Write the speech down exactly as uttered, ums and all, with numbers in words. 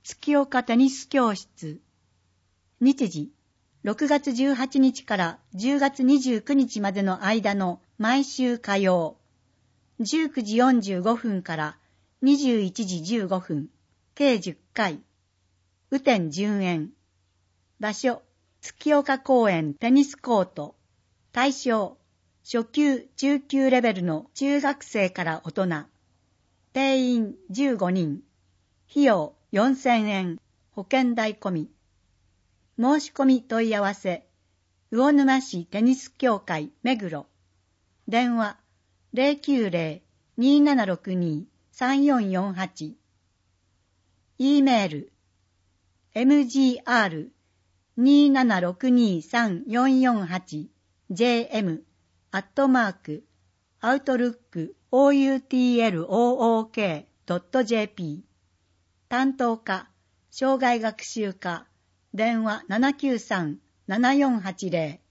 月岡テニス教室。日時、ろくがつじゅうはちにちからじゅうがつにじゅうくにちまでの間の毎週火曜、じゅうくじよんじゅうごふんからにじゅういちじじゅうごふん、計じゅっかい。雨天順延。場所、月岡公園テニスコート。対象、初級・中級レベルの中学生から大人。定員じゅうごにん。費用よんせんえん。保険代込み。申し込み問い合わせ、魚沼市テニス協会目黒。電話 ゼロきゅうゼロ にーななろくにー さんよんよんはち。E メール エムジーアール にーななろくにー さんよんよんはち ジェーエム アットマークアウトルック オーユーティーエルオーオーケー ドット ジェーピー。担当課、障害学習課、電話 ななきゅうさん ななよんはちゼロ